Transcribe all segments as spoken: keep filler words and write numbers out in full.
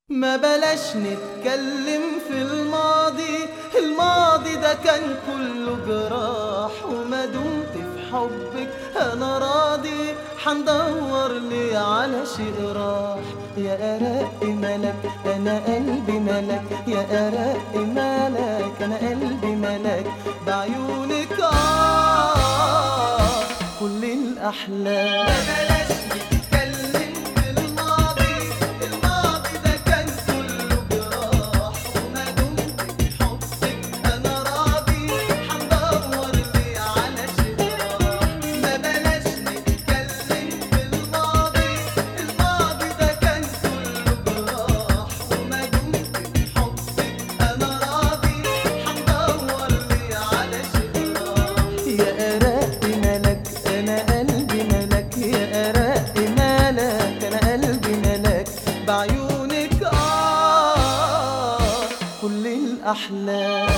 ما بلاش نتكلم في الماضي. الماضي ده كان كله جراح، وما دمت في حبك انا راضي. حندور لي على شيء راح. يا أرق ملك انا قلبي ملك، يا أرق ملك انا قلبي ملك. بعيونك آه كل الأحلام. ما بلاش نتكلم في الماضي. الماضي ده كان كله جراح، وما دمت في حبك انا راضي. حندور لي على شيء راح. ما بلاش نتكلم في الماضي. الماضي ده كان كله جراح، وما دمت في حبك انا راضي. حندور لي على شيء راح. يا أرق ملك انا قلبي ملك، يا أرق ملك انا قلبي ملك. بعيونك آه كل الأحلام.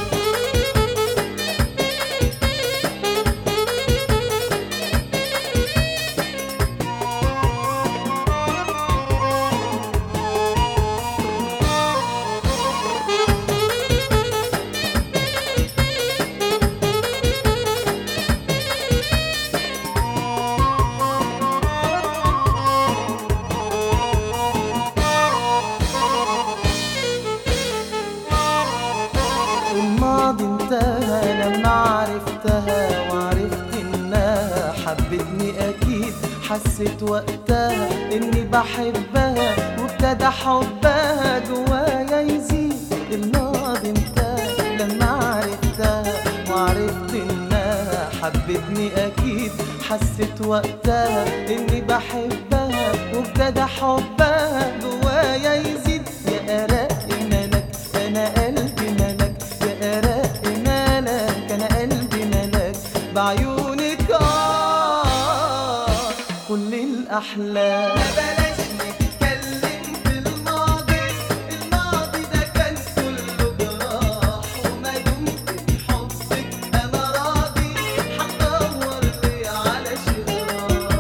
الماضي انتهى لما عرفتها، وعرفت انها حبتني اكيد. حسيت وقتها اني بحبها، وابتدى حبها جوايا يزيد. الماضي انتهى لما عرفتها، وعرفت انها حبتني اكيد. حسيت وقتها اني بحبها، وابتدى حبها جوايا يزيد. يا أرق ملك انا قلبي ملك، يا أرق ملك انا قلبي ملك. بعيونك آه كل الأحلام. ما بلاش نتكلم في الماضي. الماضي ده كان كله جراح، وما دمت في حبك انا راضي. حندور لي على شيء راح.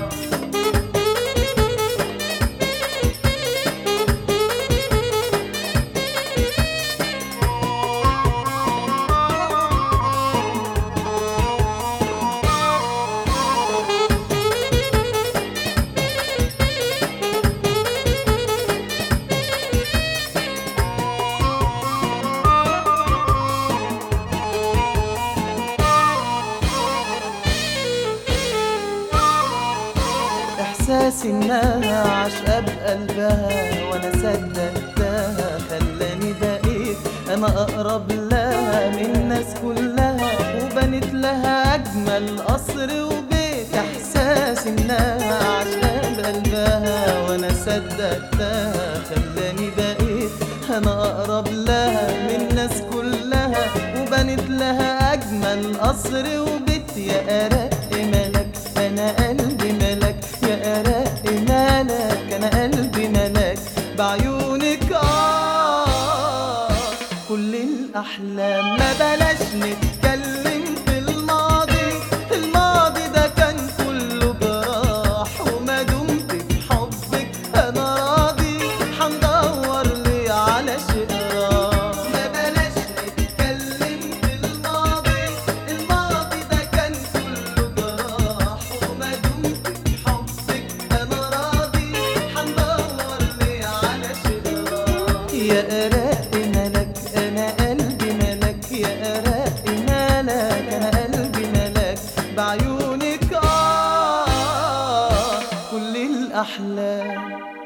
إحساس إنها عاشقة بقلبها، وأنا صدقتها خلاني بقيت أنا أقرب لها من الناس كلها. وبنت لها أجمل قصر وبيت. إحساس إنها عاشقة بقلبها، وأنا صدقتها خلاني بقيت أنا أقرب لها من الناس كلها. وبنت لها أجمل قصر وبيت. يا أرق ملك أنا قلبي ملك، يا أرق ملك أنا قلبي ملك. بعيونك آه كل الأحلام. ما بلاش نتكلم في الماضي. الماضي ده كان كله جراح، وما دمت في حبك أنا راضي. حندور لي على شيء راح. ما بلاش نتكلم في الماضي. الماضي ده كان كله جراح، وما دمت في حبك أنا راضي. حندور لي على شيء راح. يا أرق ملك أنا قلبي ملك، يا أرق ملك أنا قلبي ملك. بعيونك آه كل الأحلام.